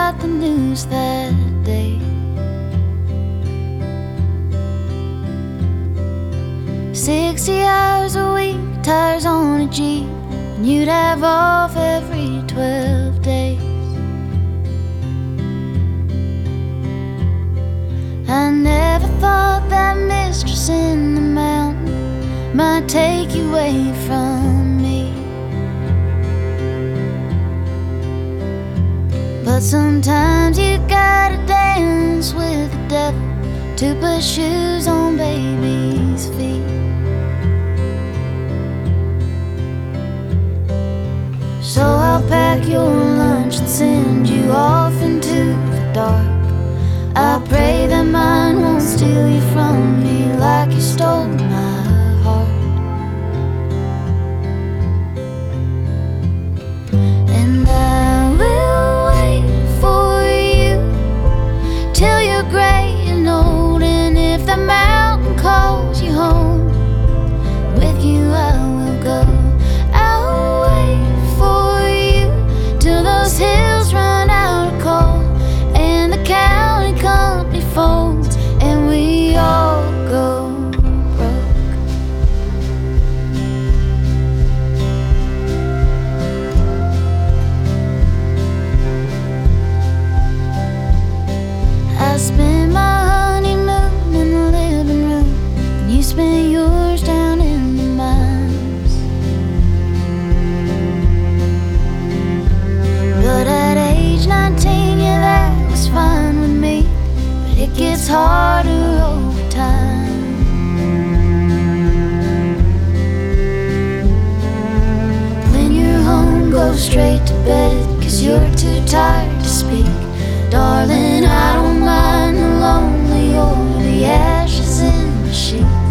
got the news that day. 60 hours a week, tires on a Jeep, and you'd have off every 12 days. I never thought that mistress in the mountain might take you away from me. But sometimes you gotta dance with the devil to put shoes on baby's feet. So I'll pack your lunch and send you off into the dark. I pray that mine won't steal you from me like you stole my heart. And I will wait for you till you're gray and old. And if the mountain calls you home, with you I will go. I'll wait for you till those hills run out of coal and the county company folds and we all go broke. I spent my honeymoon in the living room, and you spent yours down in the mines. But at age 19, yeah, that was fine with me. But it gets harder over time. When you're home, go straight to bed, 'cause you're too tired to speak. Darling, I don't mind the lonely or the ashes in the sheet.